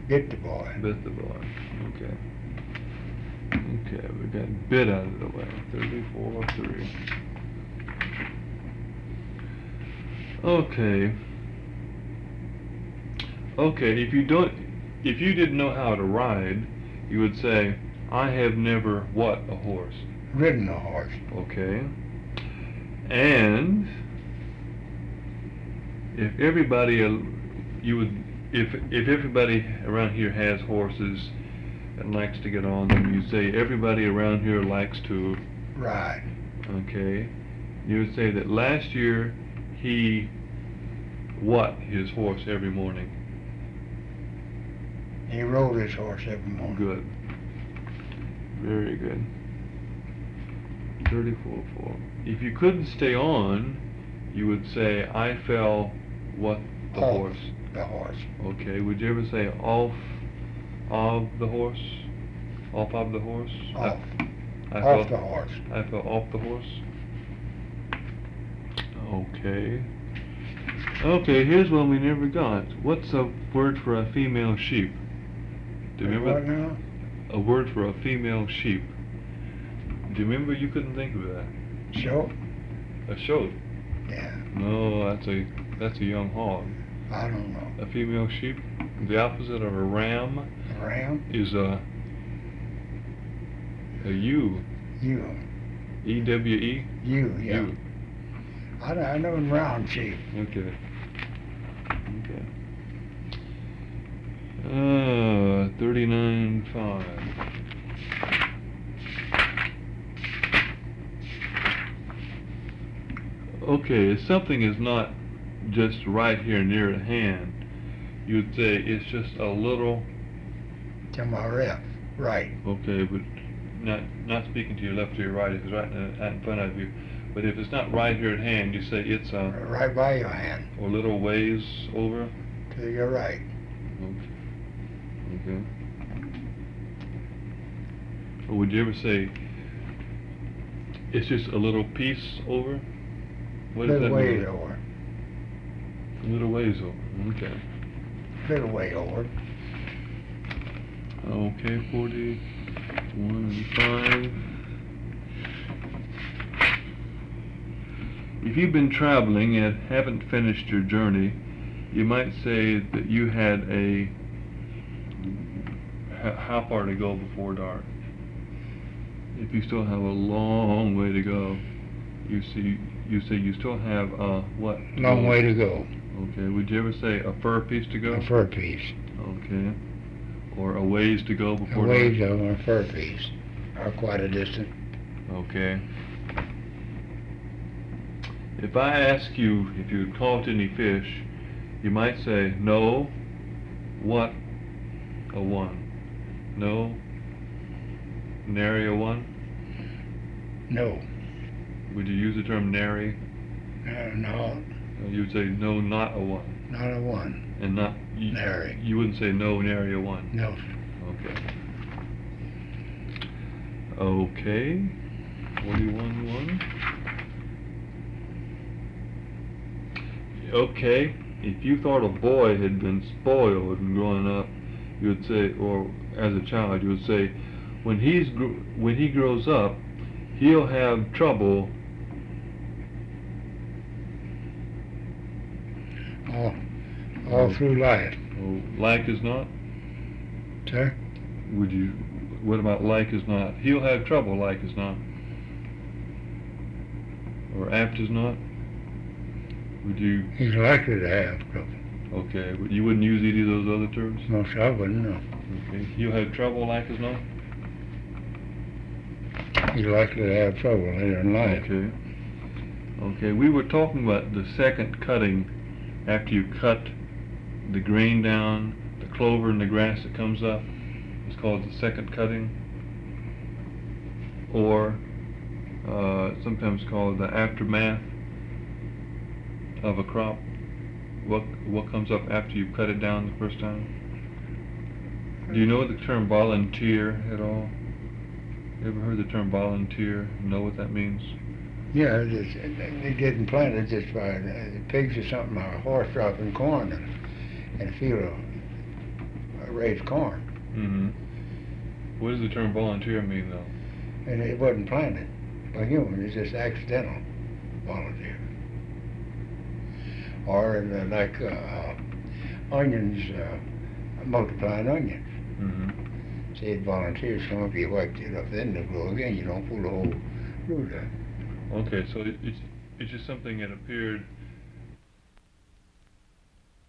Bit the boy. Bit the boy. Okay. Okay, we got bit out of the way. 34-3. Okay. Okay, if you didn't know how to ride, you would say, I have never what a horse. Ridden a horse. Okay. And if everybody if everybody around here has horses and likes to get on them, you say everybody around here likes to Ride. Okay. You would say that last year he what his horse every morning. He rode his horse every morning. Good. Very good. 34-4. If you couldn't stay on, you would say, I fell what the Off horse. the horse. Okay. Would you ever say off of the horse? Off of the horse? Off. I Off fell, the horse. I fell off the horse. Okay. Okay, here's one we never got. What's a word for a female sheep? Do you remember? What now? A word for a female sheep. Do you remember you couldn't think of that? Show? A shoat. Yeah. No, that's a young hog. I don't know. A female sheep. The opposite of a ram A ram? is a ewe. Ewe. E-W-E? Ewe, yeah. Ewe. I know round sheep. Okay. Okay. 39-5. Okay, if something is not just right here near at hand, you'd say it's just a little. To my left. Right. Okay, but not speaking to your left or your right, if it's right in front of you. But if it's not right here at hand, you say it's a Right by your hand. or little ways over. To your right. Okay. Or would you ever say it's just a little piece over? What does Little that ways mean? over. A little ways over. Okay. Little way over. Okay, 41-5. If you've been traveling and haven't finished your journey, you might say that you had how far to go before dark. If you still have a long way to go, you say you still have what? Long way to go. Okay. Would you ever say a fur piece to go? A fur piece. Okay. Or a ways to go A before ways dark? over a fur piece. Or quite a distance. Okay. If I ask you if you caught any fish, you might say, no, what a one? No, nary a one? No. Would you use the term nary? No. You would say, no, not a one. Not a one. And not, Nary. You wouldn't say, no, nary a one. No. Okay. Okay. 41-1. Okay. If you thought a boy had been spoiled and growing up, you would say, or as a child, you would say, when he grows up, he'll have trouble. All through life. Oh, like is not? Sir? What about like is not? He'll have trouble like is not. Or apt is not? Would you? He's likely to have trouble. Okay, but you wouldn't use any of those other terms? No, sir, I wouldn't know. Okay, he'll have trouble like is not? He's likely to have trouble later in life. Okay. Okay, we were talking about the second cutting after you cut the grain down, the clover and the grass that comes up. It's called the second cutting. Or sometimes called the aftermath of a crop. What comes up after you cut it down the first time? Do you know the term volunteer at all? You ever heard the term volunteer? Know what that means? Yeah, they getting planted just by the pigs or something, or a horse dropping corn in a field, or raise corn, Mm-hmm. What does the term volunteer mean, though? and it wasn't planted by humans. It's just accidental volunteer. Or like onions, multiplying onions. Mm-hmm. Said volunteers come up, you wiped it up, then they go again. You don't pull the whole root up. Okay, so it's just something that appeared